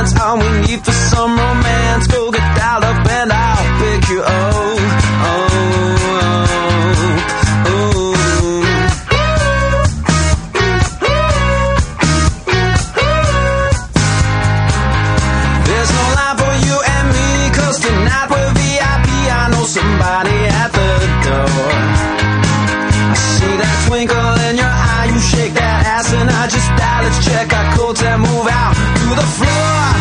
It's all we need for some romance. Go get dialed up and I'll pick you up. Somebody at the door. I see that twinkle in your eye. You shake that ass and I just die. Let's check our coats and move out to the floor.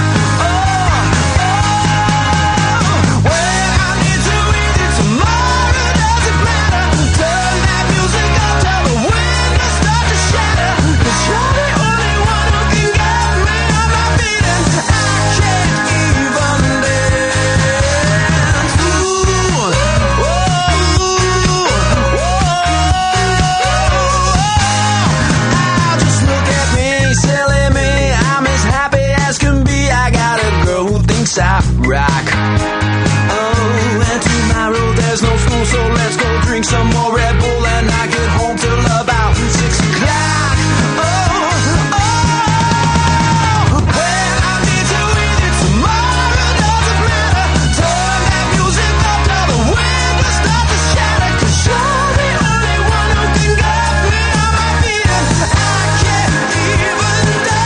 Well, I need to read it tomorrow. Doesn't matter. Turn that music up till the windows start to shatter. 'Cause you're the only one who can get me on my feet, and I can't even dance. I rock. Oh, and tomorrow there's no school, so let's go drink some more Red Bull and not get home till about 6 o'clock. Well, I need to read it tomorrow, doesn't matter. Turn that music up till the windows start to shatter. 'Cause you're the only one who can get me on my feet, and I can't even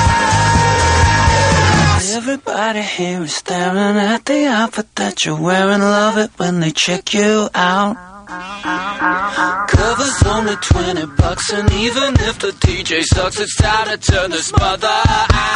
dance. Everybody here is staring at the outfit that you're wearing. Love it when they check you out. Cover's only $20, and even if the DJ sucks, it's time to turn this mother out.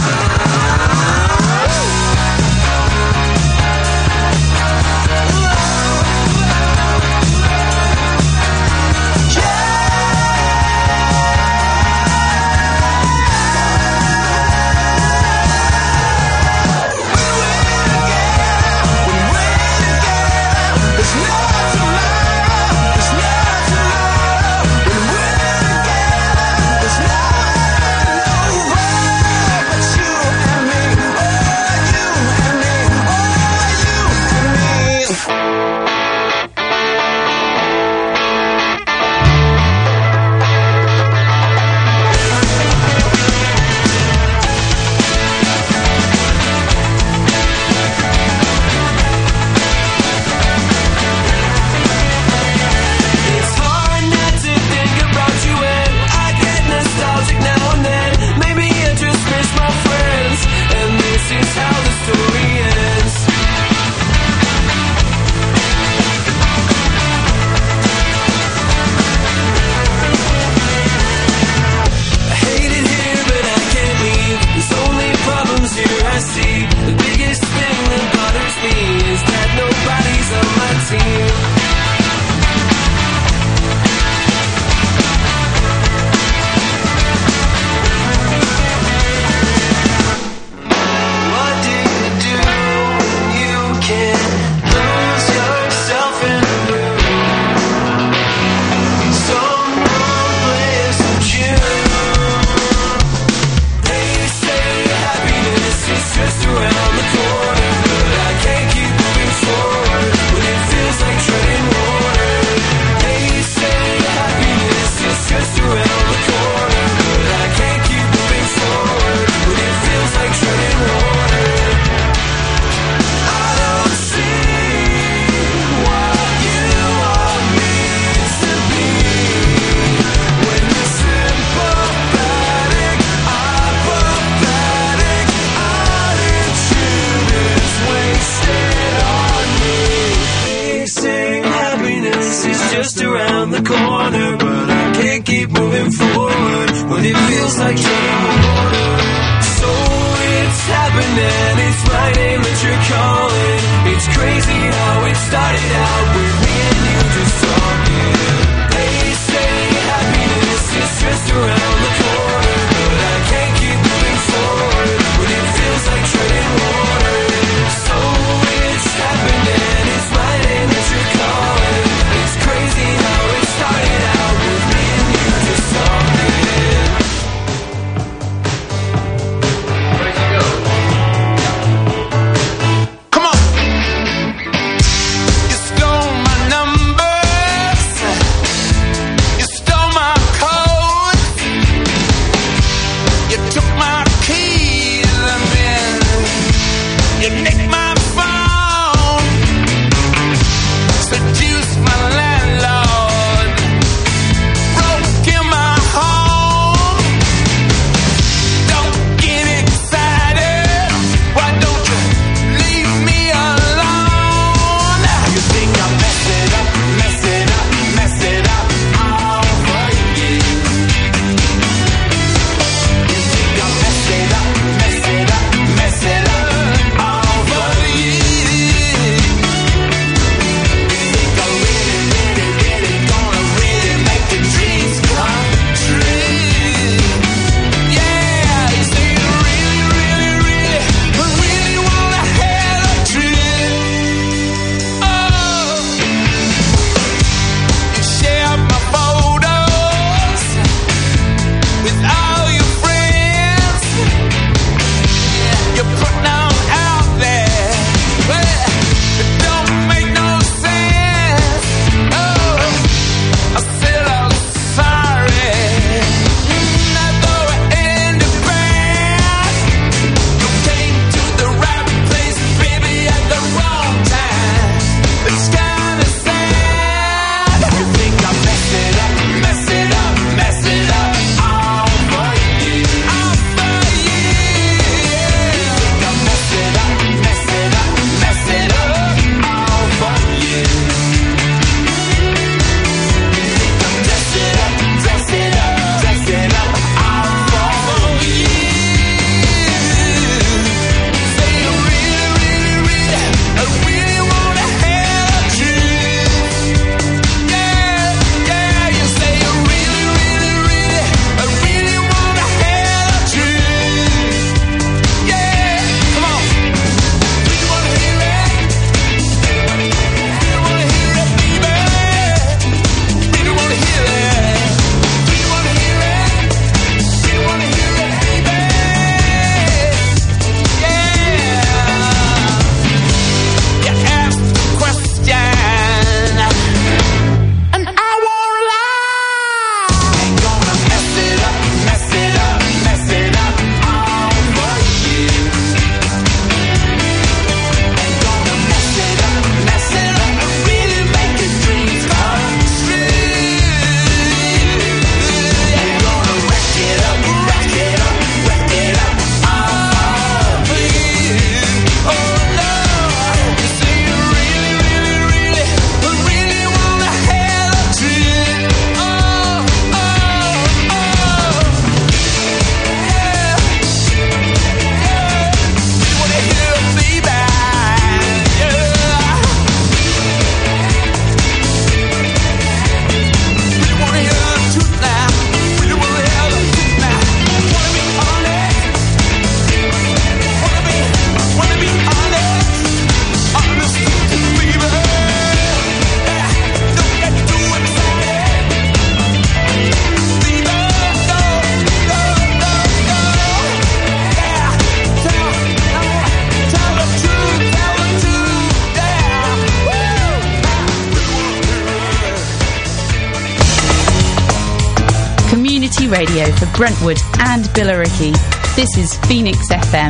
radio for Brentwood and Billericay. This is Phoenix FM.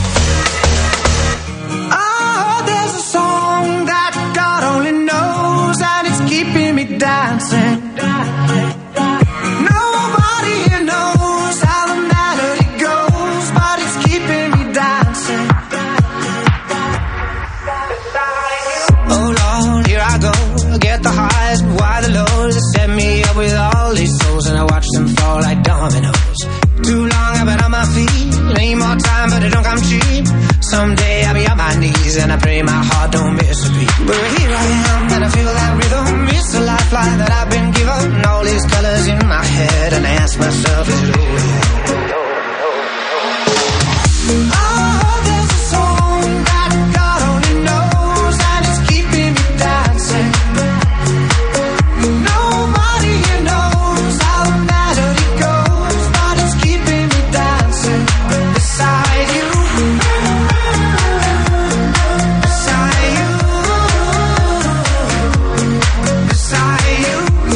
Oh, there's a song that God only knows, and it's keeping me dancing. Nobody here knows how the melody goes, but it's keeping me dancing. Oh Lord, here I go, get the highs, but why the lows? They set me up with all these souls, and I watch them fall like dominoes. Too long I've been on my feet, need more time but it don't come cheap. Someday I'll be on my knees and I pray my heart don't miss a beat. But here I am and I feel that rhythm, it's a lifeline that I've been given. All these colors in my head and I ask myself, is it over yet? Oh, there's a song that God only knows, and it's keeping me dancing. Nobody here knows how the melody goes, but it's keeping me dancing beside you, beside you, beside you,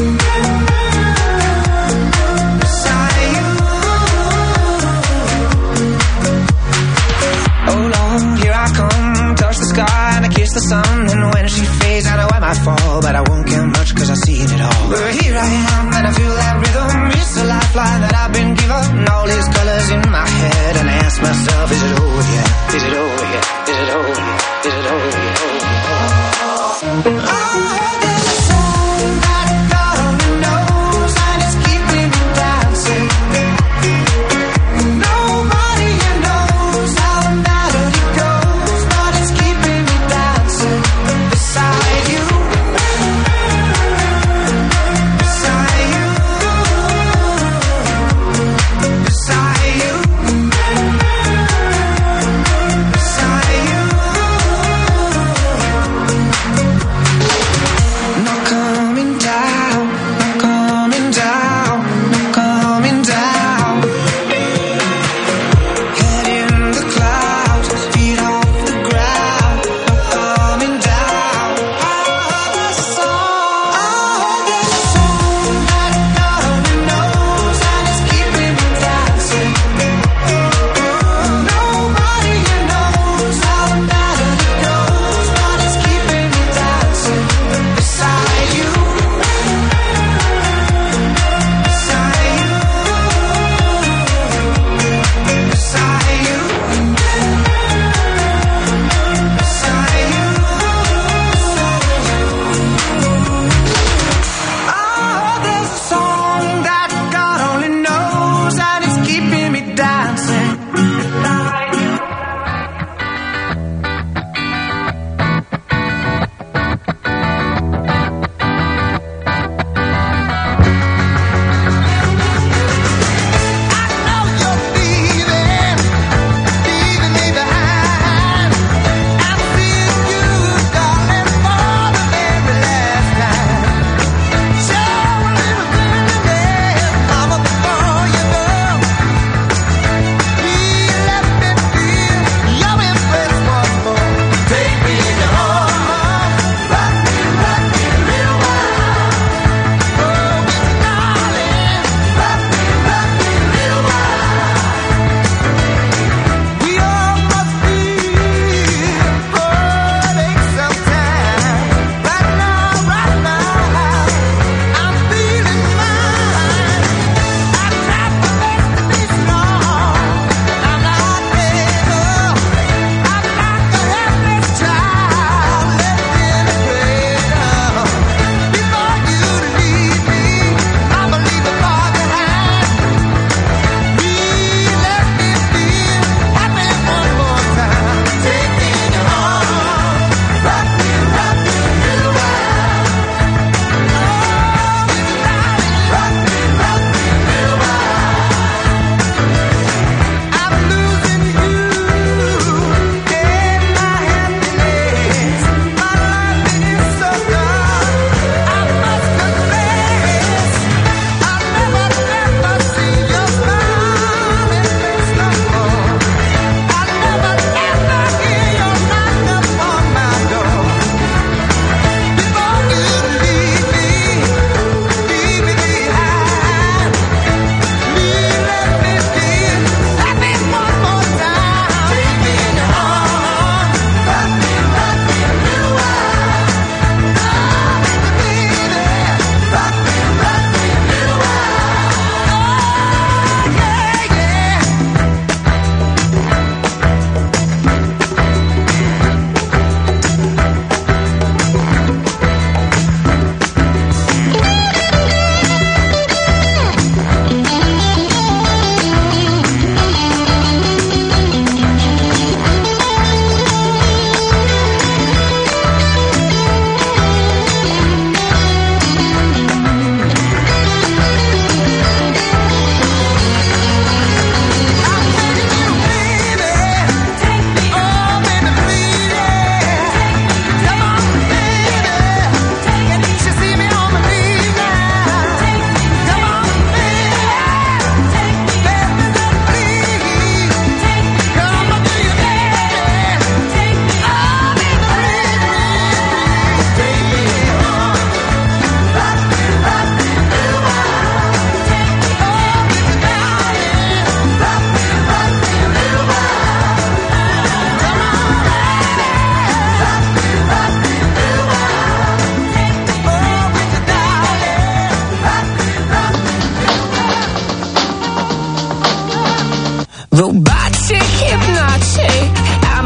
beside you. Oh Lord, here I come, touch the sky and I kiss the sun, and when she fades I know I might fall, but I won't care much cause I've seen it all. But here I am and I feel that rhythm, it's a lifeline that I've been given. All these colors in my head and I ask myself, is it over yet? Is it over yet? Is it over yet? Is it over yet? Oh, there's a song that God only knows, and it's keeping me dancing. Nobody here knows how the melody goes, but it's keeping me dancing beside you, beside you, beside you, beside you, beside you.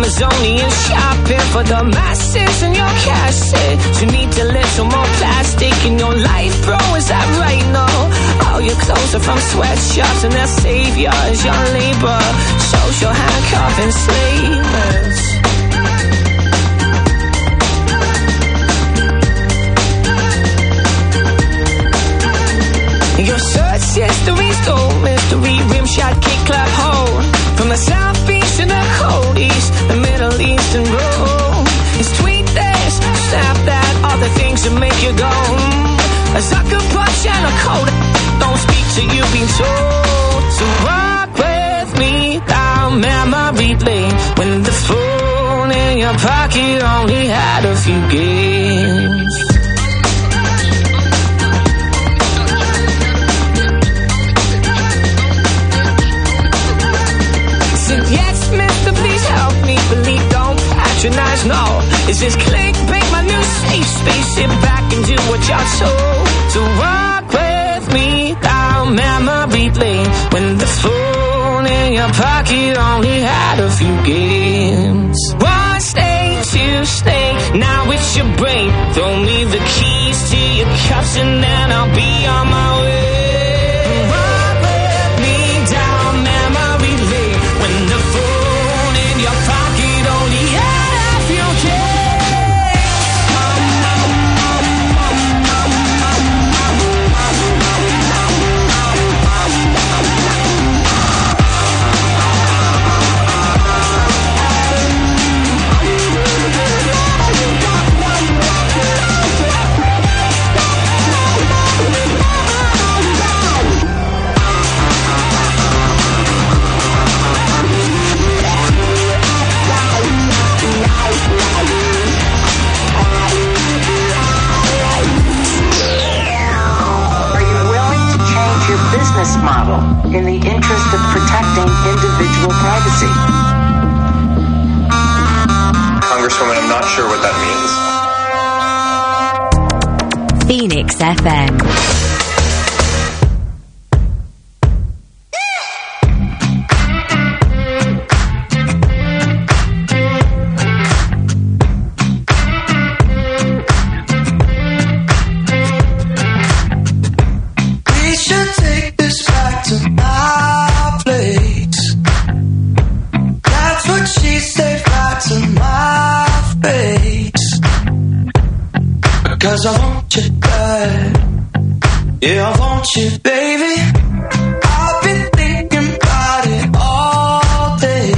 was only in shopping for the masses and your cassette. You need a little more plastic in your life, bro, is that right? No, all your clothes are from sweatshops and their savior is your labor. Social handcuffing slavers. Your search history's old mystery, rim shot, kick, clap, hold. From the southeast to the cold east, the Middle East and roll. It's tweet this, snap that, all the things that make you go. A sucker punch and a cold. Don't speak till you've been told. So walk with me down memory lane when the phone in your pocket only had a few games. Yes, mister, please help me believe, don't patronize, no. Is this clickbait, my new safe space? Sit back and do what you're told. So walk with me down memory lane when the phone in your pocket only had a few games. One state, two state, now it's your brain. Throw me the keys to your cups and then I'll be on my way. Model in the interest of protecting individual privacy. Congresswoman, I'm not sure what that means. Phoenix FM. Cause I want you bad. Yeah, I want you, baby. I've been thinking about it all day,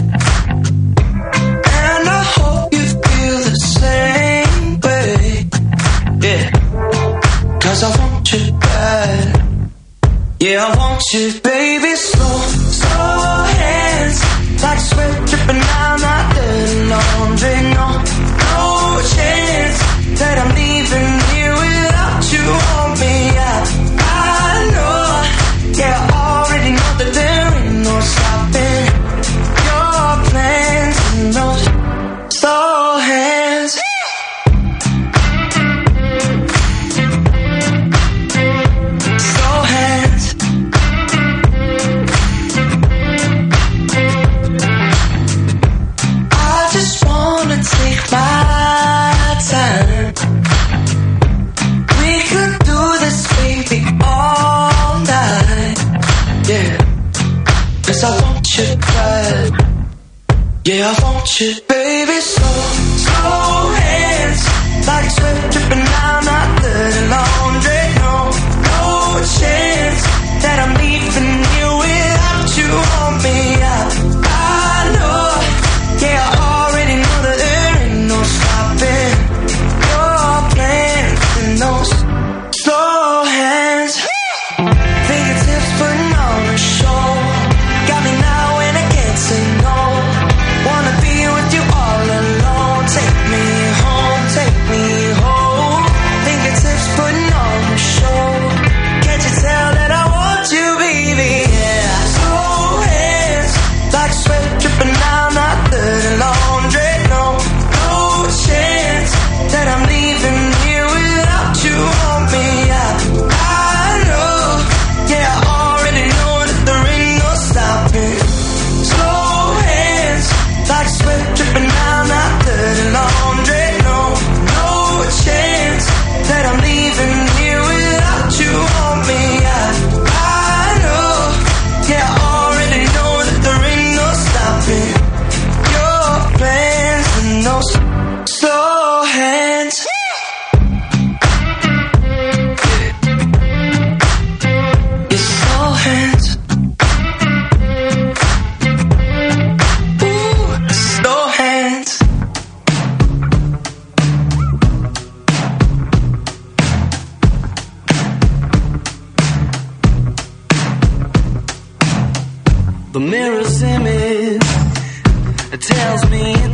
and I hope you feel the same way. Yeah, cause I want you bad. Yeah, I want you, baby. Slow, slow hands, like sweat dripping down my dirty laundry. No, no chance that I'm leaving here without you on me. I know, yeah, I already know that there ain't no stopping your plans and those slow hands. Slow hands. I just wanna take my time. We could do this, baby, all night. Yeah, cause I want you bad. Yeah, I want you, baby. Slow, slow hands, like sweat dripping down my dirty laundry. No, no chance that I'm leaving you without you on me. I know, yeah, I already know that there ain't no stopping your plans and those slow hands. Fingertips putting on a show, got me now and I can't say no. Wanna be with you all alone. Take me home, take me home.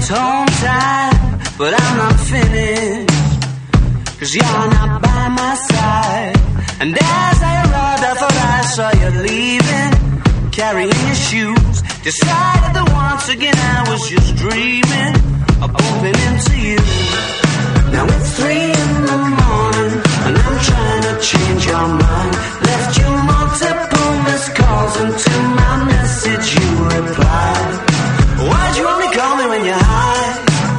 home time, but I'm not finished, 'cause you're not by my side. And as I arrived, I thought I saw you leaving, carrying your shoes. Decided that once again I was just dreaming of bumping into you. Now it's 3 in the morning, and I'm trying to change your mind. Left you multiple missed calls, and to my message you replied. Why'd you only call me when you're high?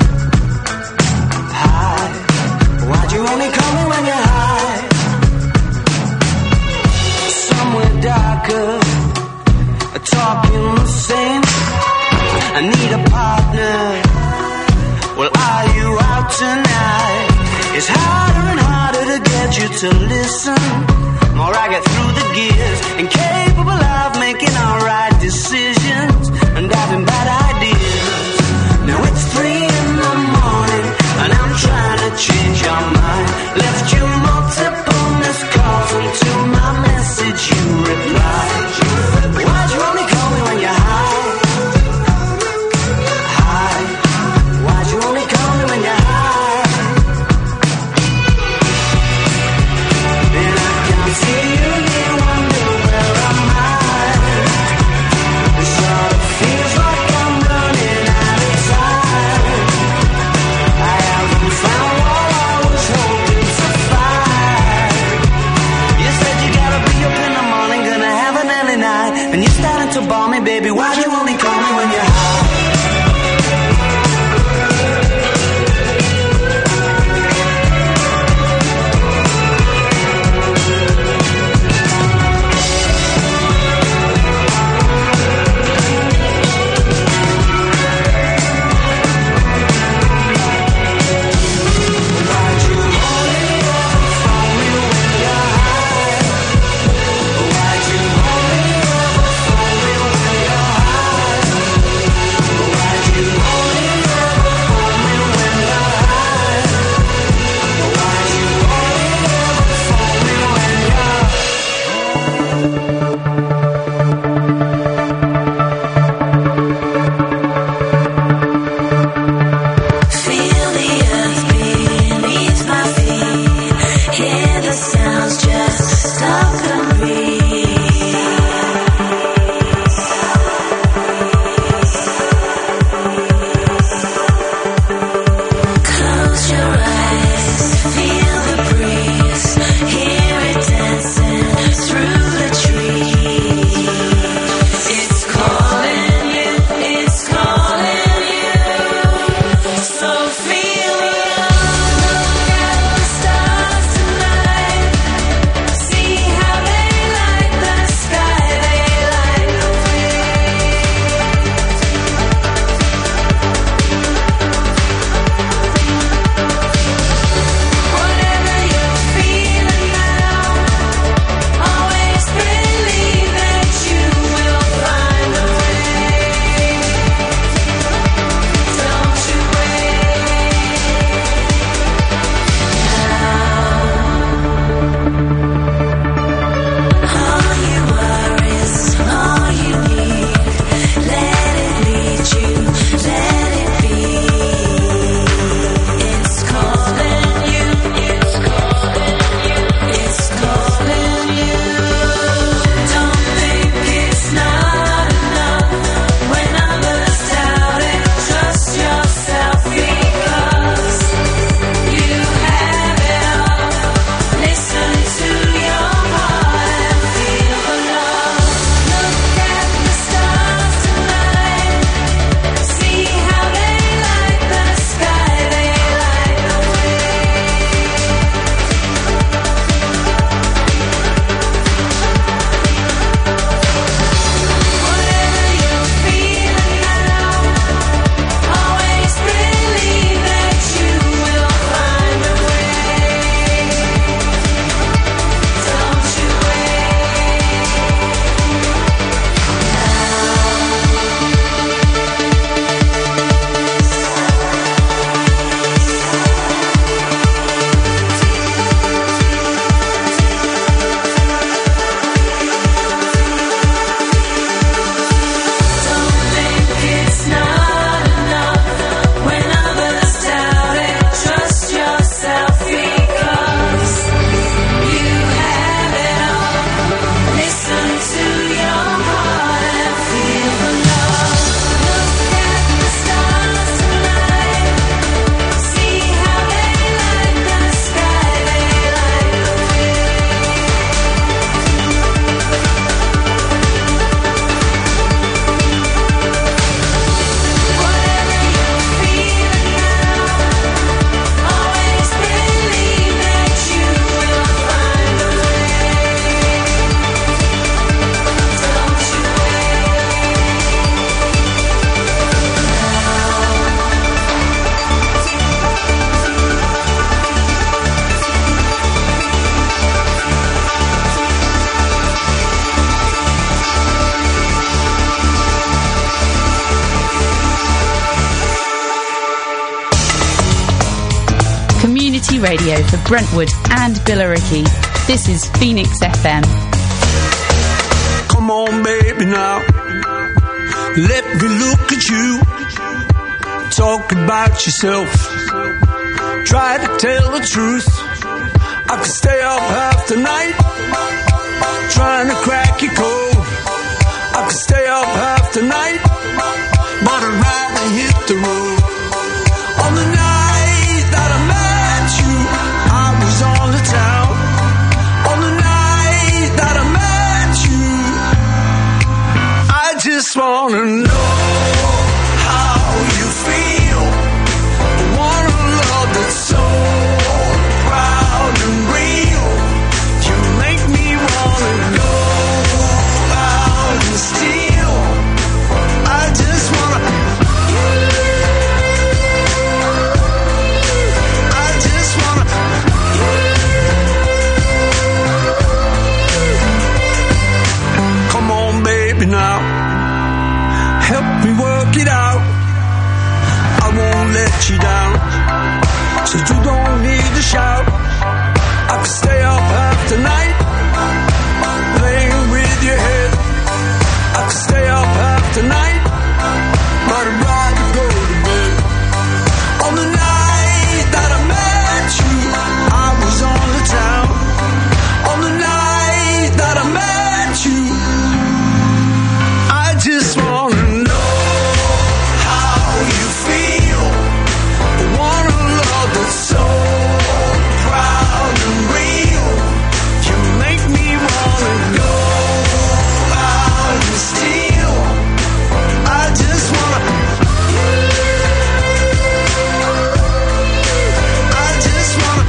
High. Why'd you only call me when you're high? Somewhere darker, talking the same. I need a partner. Well, are you out tonight? It's harder and harder to get you to listen. More I get through the gears, incapable of making all right decisions and having bad ideas. Now it's 3 in the morning, and I'm trying to change your mind. Left you multiple missed calls, and to my message you replied. Why'd you only call me when you're high? High. Why'd you only call me when you're high? Then I Community radio for Brentwood and Billericay. This is Phoenix FM. Come on, baby, now. Let me look at you. Talk about yourself. Try to tell the truth. I could stay up half the night trying to crack your code. I could stay up half the night, but I'd rather hit the road. On the night that I met you, I was on the town. On the night that I met you, I just wanna know how you feel. I want a love that's so proud and real. You make me wanna go out and steal. I just wanna. I just wanna. Come on, baby, now. Help me work it out. I won't let you down, so you don't need to shout. I could stay up half the night, playing with your head. I could stay up half the night, but I'd rather go to bed. On the night that I met you, I was on the town. On the night that I met you, I just wanna know how you feel. I want a love that's so proud and real. You make me wanna go out and steal. I just wanna. I just wanna.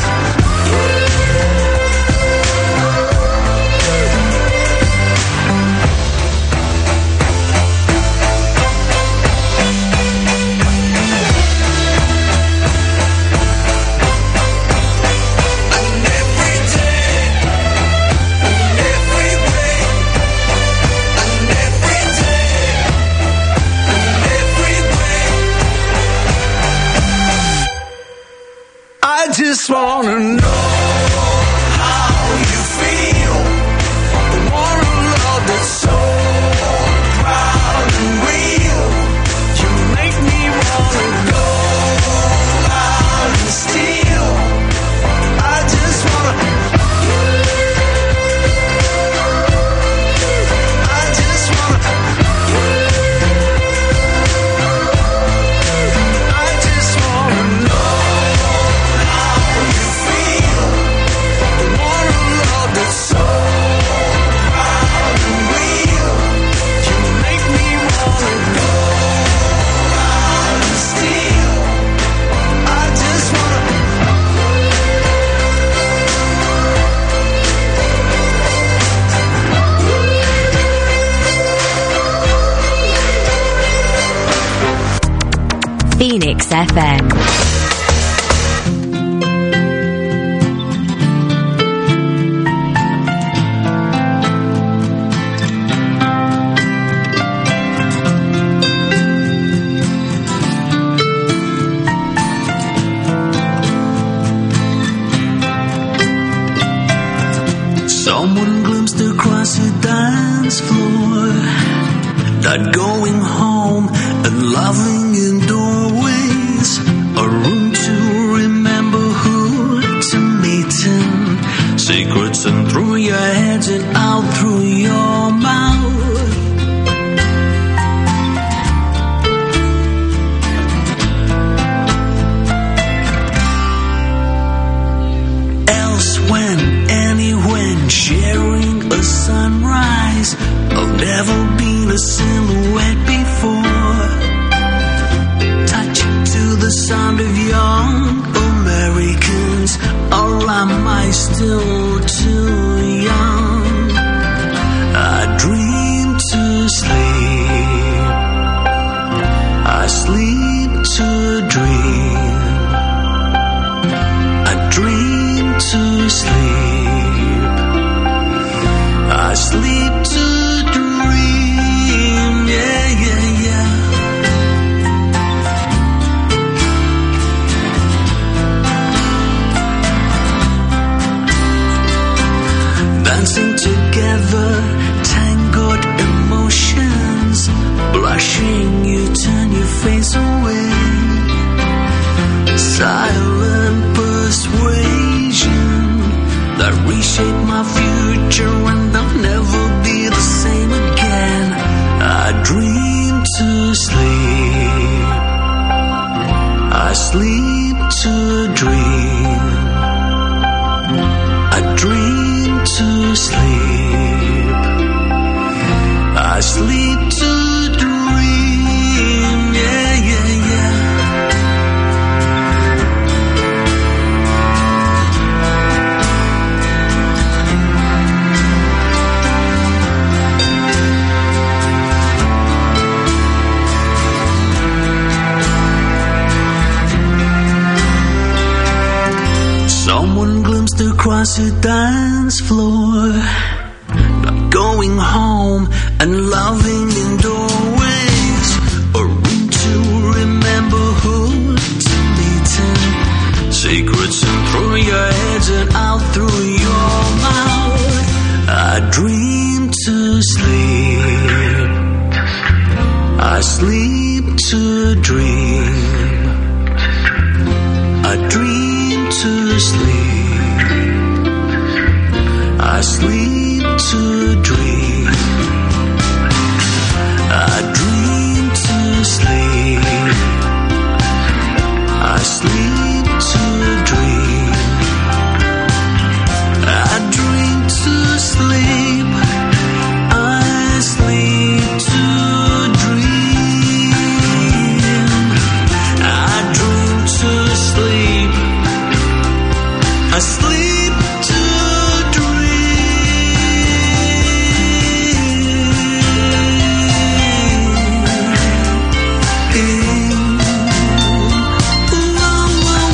And every day, and every way, and every day, and every way, I just wanna know how you feel. I want a love that's so proud and real. You make me wanna go out and steal. I just wanna. I just wanna. I just wanna know how you feel. I want a love that's so proud and real. You make me wanna go out and steal. I just wanna. Phoenix FM. Someone glimpsed across the dance floor, not going home and loving in doorways, a room to remember who to meet in, secrets and through your head and out through your mouth. Else when, anywhen, sharing a sunrise. I've never been a silhouette before. Touch to the sound of young Americans, or am I still too young? I dream to sleep, I sleep to dream, I dream to sleep, I sleep to dream, yeah, yeah, yeah. silent persuasion that reshape my future and I'll never be the same again. I dream to sleep, I sleep to dream, I dream to sleep, I sleep to dream, yeah, yeah, yeah. Someone glimpsed across the dance floor, not going home and loving in doorways, a room to remember who's meeting, secrets in through your heads and out through your mouth. I dream to sleep, I sleep to dream, I dream to sleep, I sleep to dream, I dream to sleep, I sleep to dream, I dream to sleep, I sleep to dream, I dream to sleep, I sleep to dream.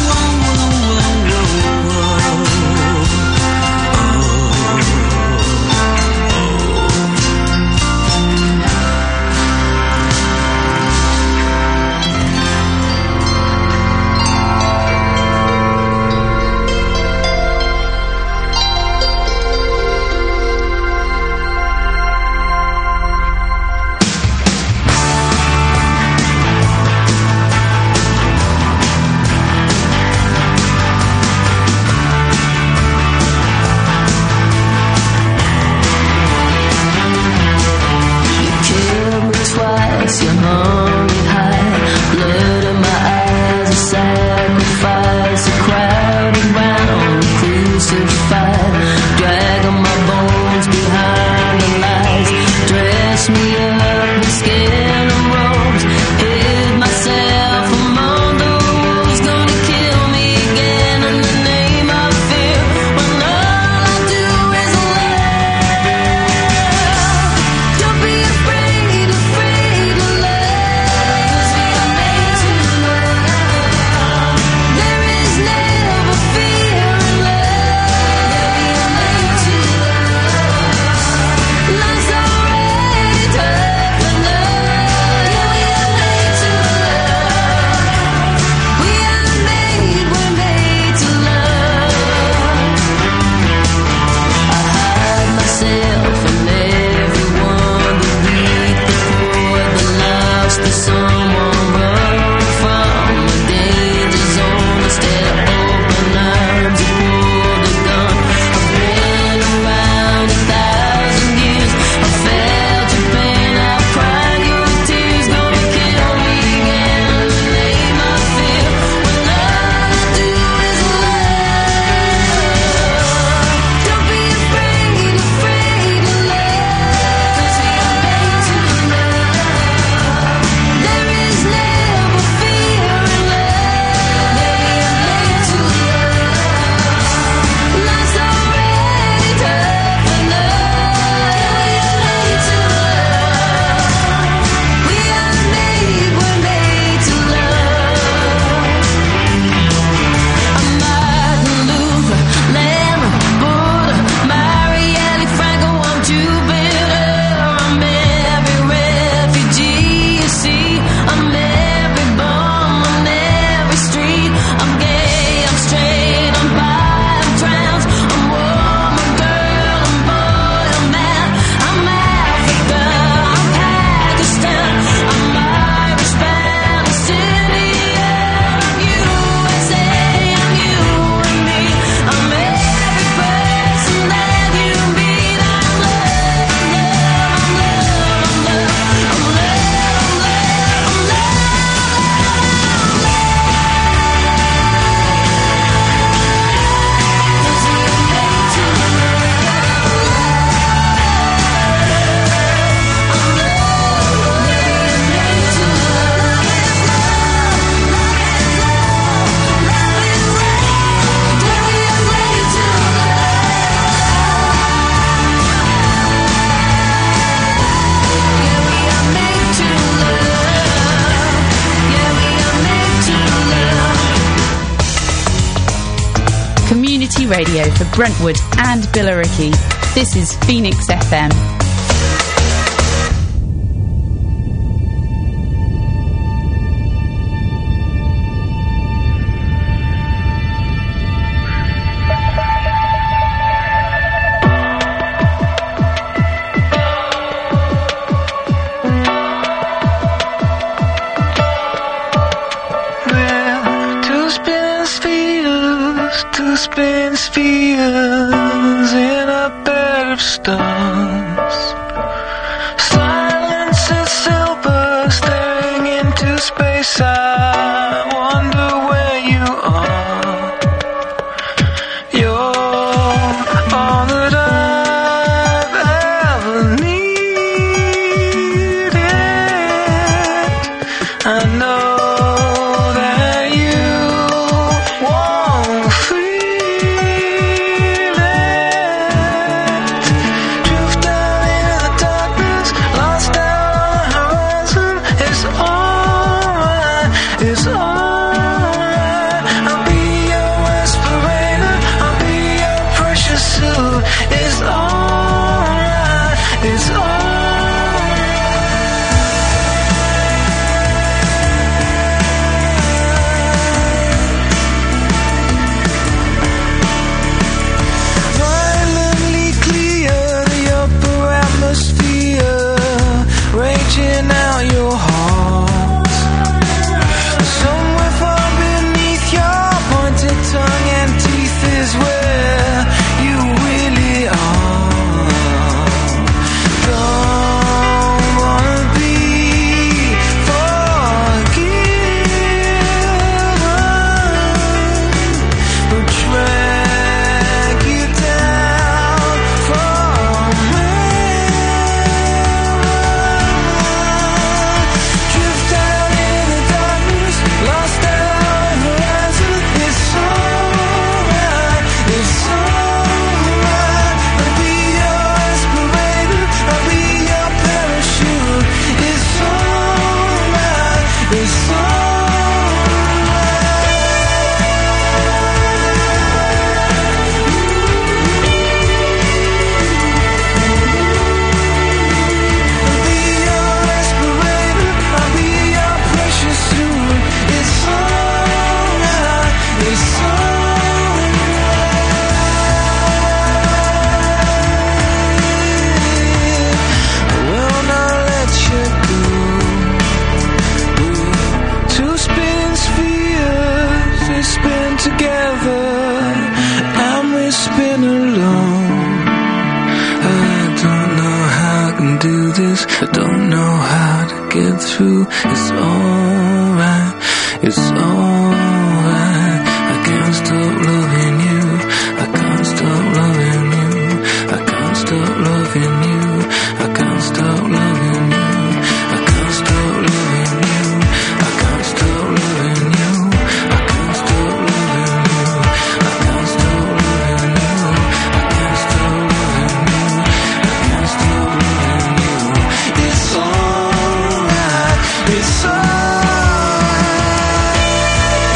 Community Radio for Brentwood and Billericay. This is Phoenix FM. Spin spheres in a bed of stars. Silence is silver, staring into space. I wonder where you are. You're all that I've ever needed. I know. It's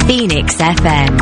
Phoenix FM.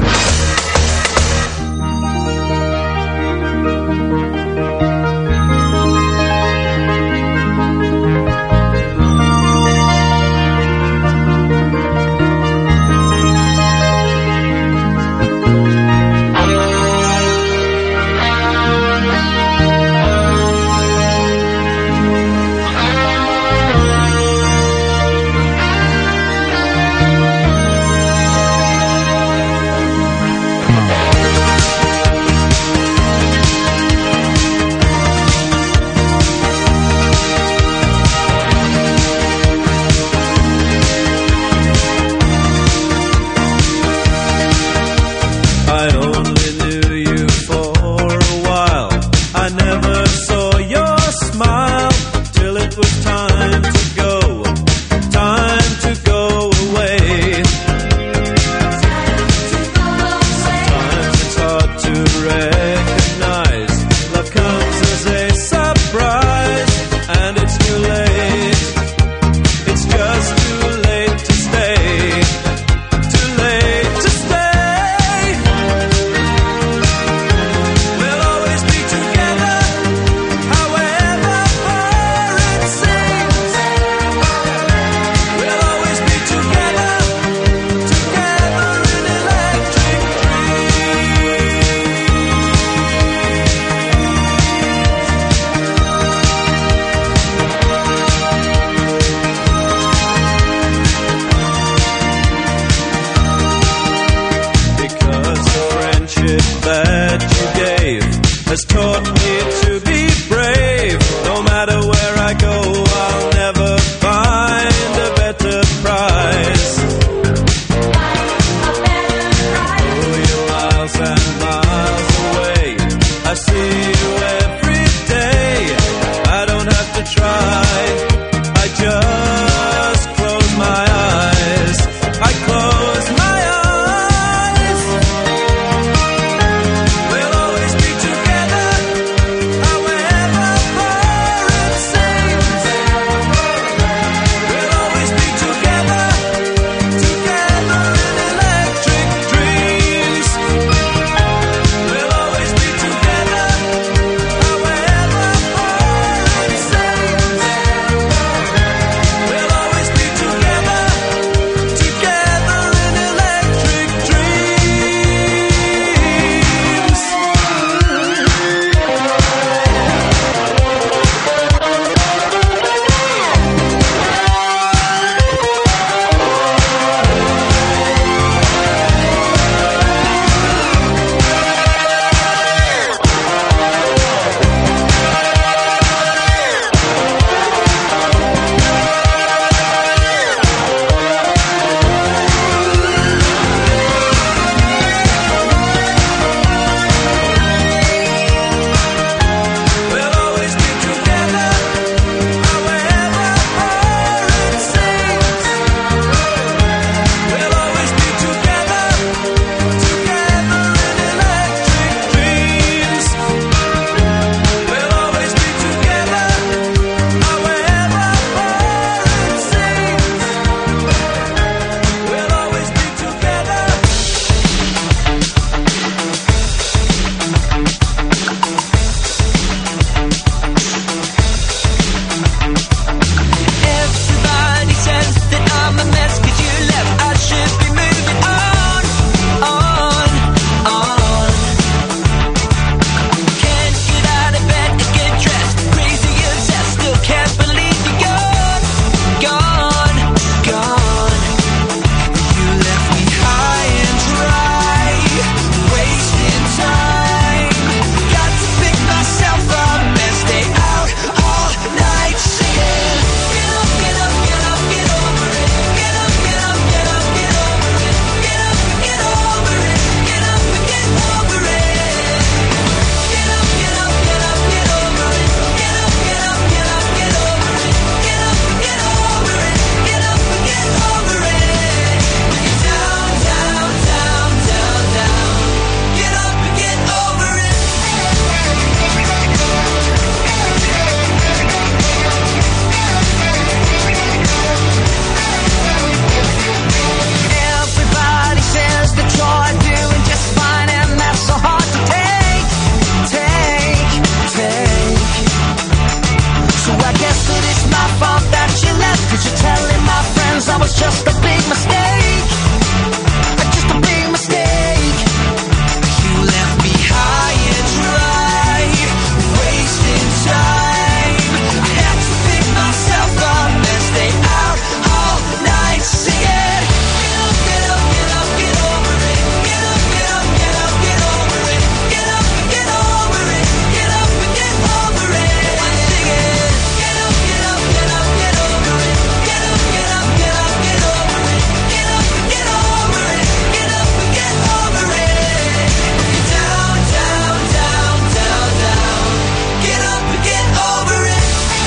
just a big mistake. Just a big mistake. You left me high and dry, wasting time. I had to pick myself up and stay out all night singing. Get up, get up, get up, get over it. Get up, get up, get up, get over it. Get up and get over it. Get up and get over it. I'm singing. Get up, get up, get up, get over it. Get up, get up, get up, get over it. Get up and get over it. Get up and get over it. Down, down, down, down, down. Get up and get over it.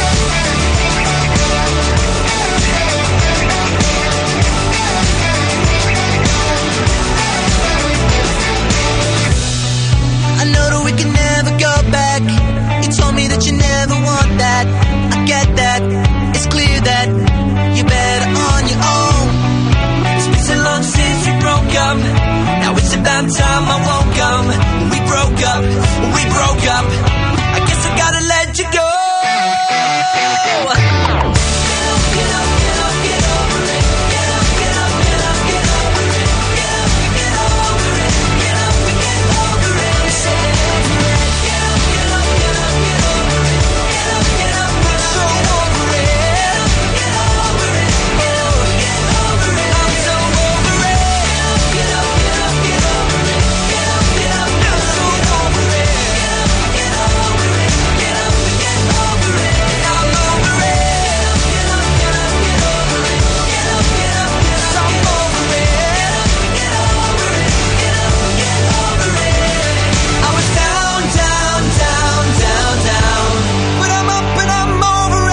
I know that we can never go back. You told me that you never want that. I get that. It's clear that you're better on your own. It's been so long since we broke up. Now it's about time I woke up. We broke up. We broke up. I guess I gotta let you go. Get up, get up, get up, get over it. Get up, get up, get up, get over it. Get up and get over it. Get up and get over it. Get up, get up, get up, get over it. Get up, get up, get up, so over it. Get over it. Get up, get over it. I'm so over it. Get up, get up, get over it. Get up, get up, I'm so over it. Get up, get over it. Get up and get over it. I'm over it. Get up, get up, get over it. Get up, get up, get up, I'm over it. Get over it. Get up and get over it. I was down, down, down, down, down, but I'm up and I'm over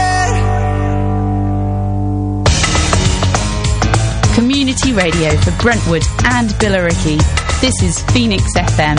it. Community radio for Brentwood and Billericay. This is Phoenix FM.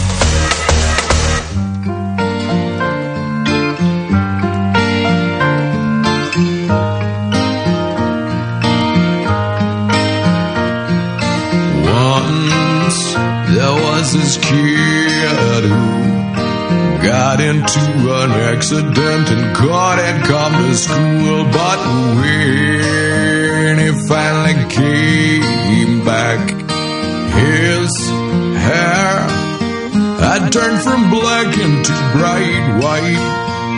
Once there was this kid who got into an accident and couldn't come to school. But when he finally came back, his hair had turned from black into bright white.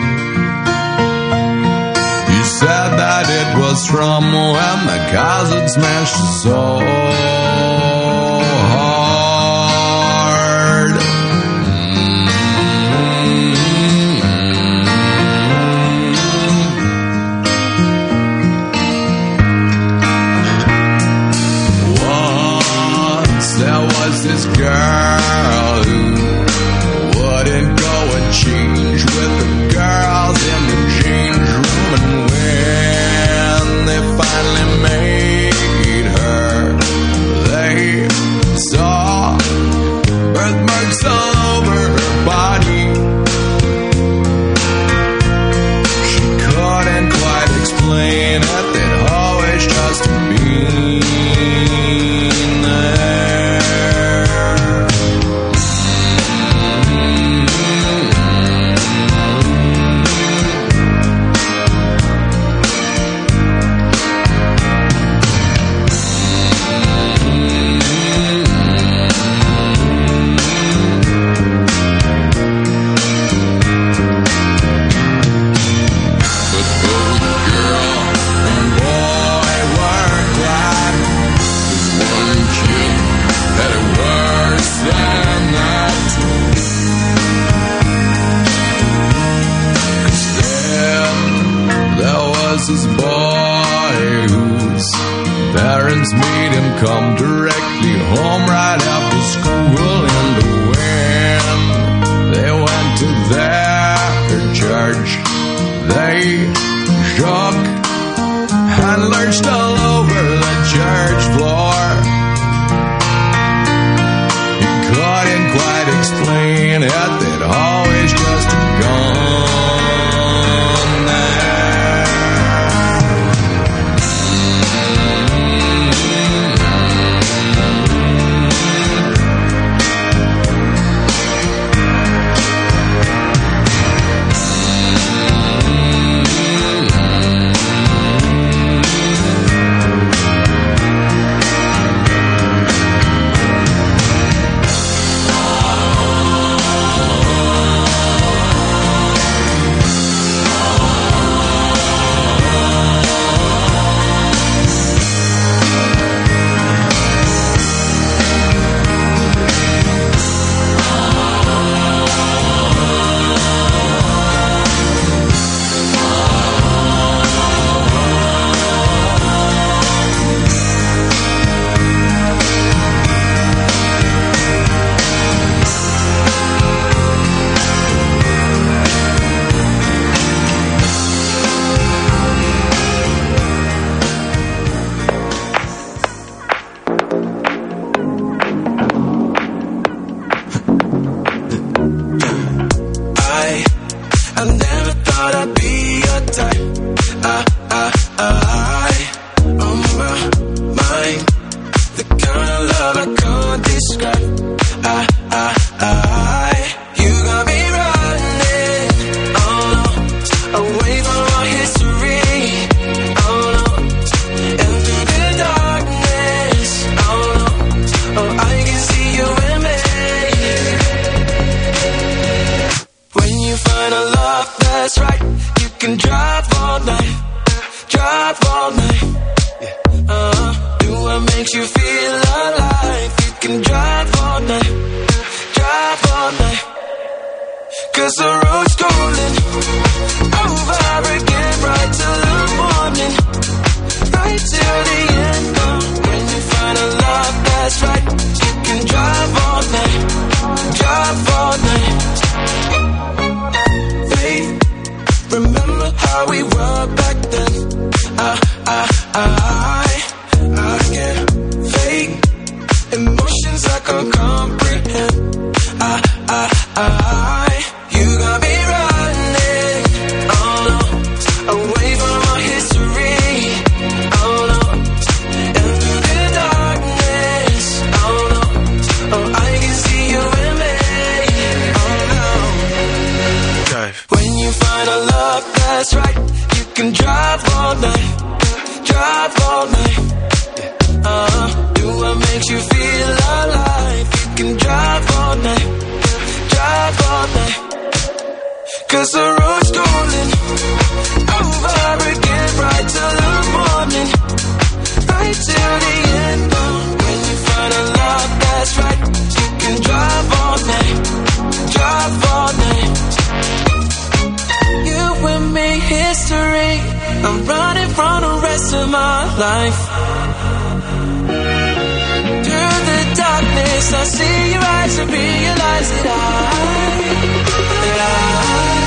He said that it was from when the cars had smashed so hard. Once there was this girl who wouldn't go and change with the girls in the change room, and when they finally made her, they saw birthmarks all over her body. She couldn't quite explain it, they'd always just been there. But both girl and boy were glad, 'cause one kid had it worse than that. 'Cause there was this boy whose parents made him come directly home right after school, and when they went to their church, they shook and lurched all over the church floor. He couldn't quite explain it, they'd always just gone there. makes you feel alive. You can drive all night, drive all night. 'Cause the road's calling over again, right till the morning, right till the end. When you find a love that's right, you can drive all night, drive all night. Faith, remember how we were back then. I can't fake emotions I can't comprehend. You got me running, oh no, away from our history, oh no, and through the darkness, oh no, oh I can see you and me, oh no. Drive. When you find a love that's right, you can drive all night, drive all night. Do what makes you feel alive. You can drive all night, drive all night. 'Cause the road's calling over again, right till the morning, right till the end. When you find a love that's right, you can drive all night, drive all night. You and me, history. I'm running from the rest of my life. Through the darkness, I see your eyes and realize that I